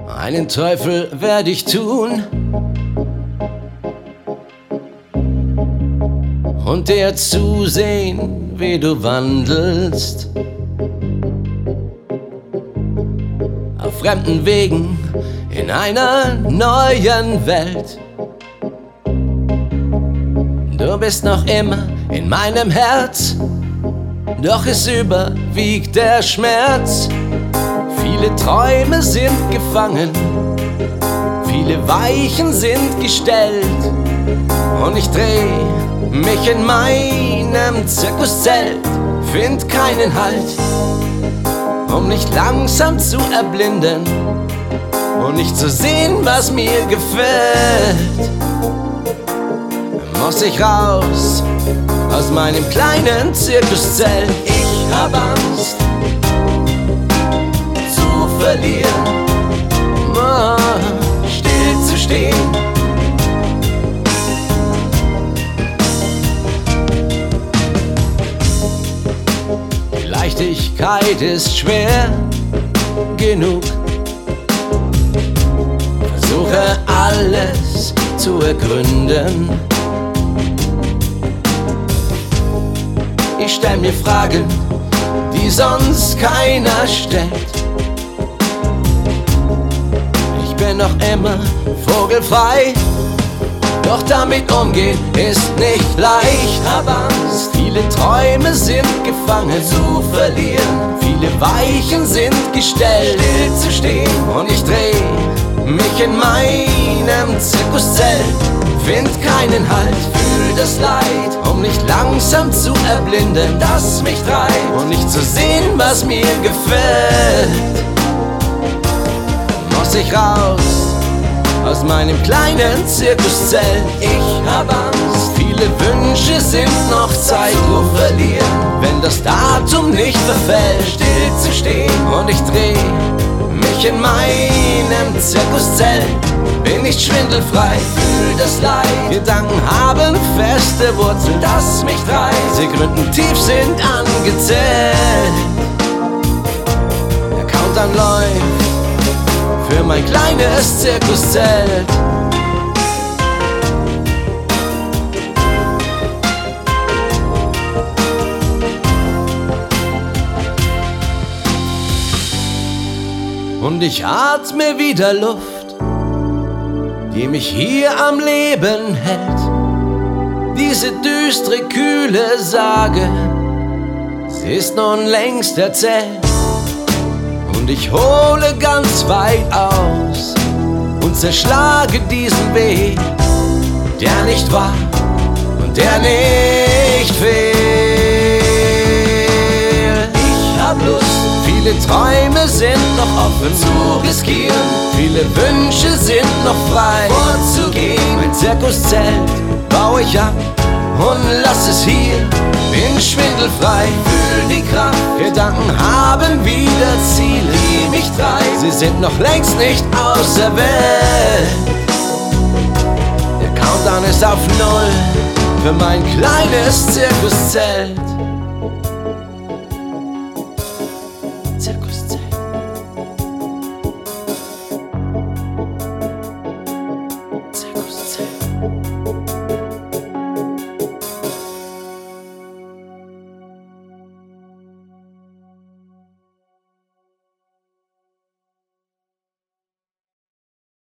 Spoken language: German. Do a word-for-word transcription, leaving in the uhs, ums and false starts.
Einen Teufel werd ich tun und dir zusehen, wie du wandelst auf fremden Wegen in einer neuen Welt. Du bist noch immer in meinem Herz, doch es überwiegt der Schmerz. Viele Träume sind gefangen, viele Weichen sind gestellt, und ich dreh mich in meinem Zirkuszelt, find keinen Halt, um nicht langsam zu erblinden und nicht zu sehen, was mir gefällt. Muss ich raus aus meinem kleinen Zirkuszelt. Ich hab Angst zu verlieren, oh, still zu stehen. Die Leichtigkeit ist schwer genug. Versuche alles zu ergründen. Ich stell mir Fragen, die sonst keiner stellt. Ich bin noch immer vogelfrei, doch damit umgehen ist nicht leicht. Hab Angst, viele Träume sind gefangen zu verlieren, viele Weichen sind gestellt, still zu stehen. Und ich dreh mich in meinem Zirkuszelt, find keinen Halt, fühl das Leid, um nicht langsam zu erblinden, das mich treibt, und nicht zu sehen, was mir gefällt. Muss ich raus aus meinem kleinen Zirkuszelt. Ich hab Angst, viele Wünsche sind noch Zeit zu verlieren, wenn das Datum nicht verfällt, still zu stehen. Und ich dreh mich in meinem Zirkuszelt, bin nicht schwindelfrei, fühl das Leid. Gedanken haben feste Wurzeln, das mich treibt, sie gründen tief, sind angezählt. Der Countdown läuft für mein kleines Zirkuszelt. Und ich atme wieder Luft, die mich hier am Leben hält. Diese düstere, kühle Sage, sie ist nun längst erzählt. Und ich hole ganz weit aus und zerschlage diesen Weg, der nicht war und der nicht fehlt. Ich hab Lust, viele Träume sind noch offen zu riskieren, viele Wünsche sind noch frei vorzugehen. Mein Zirkuszelt bau ich ab und lass es hier, bin schwindelfrei, fühl die Kraft. Gedanken haben wieder Ziele, die mich treiben, sie sind noch längst nicht außer Welt. Der Countdown ist auf Null für mein kleines Zirkuszelt.